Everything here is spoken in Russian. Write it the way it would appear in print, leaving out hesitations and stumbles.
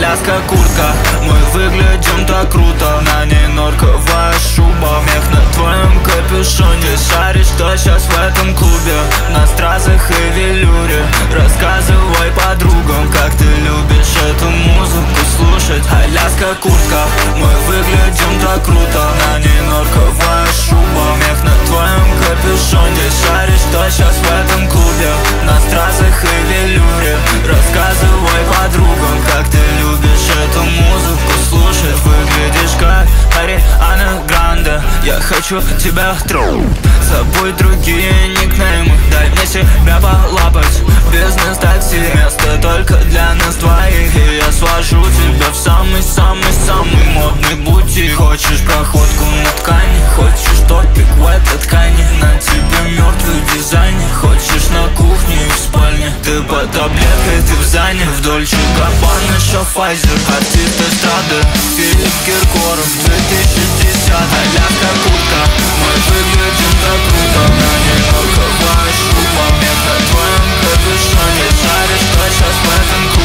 Аляска куртка, мы выглядим так круто. На ней норковая шуба, мех на твоем капюшоне. Шаришь, что сейчас в этом клубе, на стразах и велюре. Рассказывай подругам, как ты любишь эту музыку слушать. Аляска куртка, мы выглядим так круто. На ней норковая шуба, мех на твоем капюшоне. Шаришь, что сейчас в этом клубе, на стразах и велюре. Рассказывай подругам, как ты любишь эту музыку слушать. Выглядишь как Ариана Гранде, я хочу тебя трогать. Забудь другие никнеймы, дай мне себя полапать. Бизнес-такси, место только для нас двоих. И я свожу тебя в самый-самый-самый модный бутик. Хочешь проходку на ткани, хочешь топик в этой ткани. На тебе мертвый дизайнер, хочешь на кухне и в спальне. Ты под таблеткой, ты в зане, в Дольче Габбана, Шофайзер. Артист эстрады, Филипп Киркоров, 2010. Аляска куртка, мы выглядим так круто. На ней норковая шуба, мех на твоем капюшоне. Шаришь, что сейчас в этом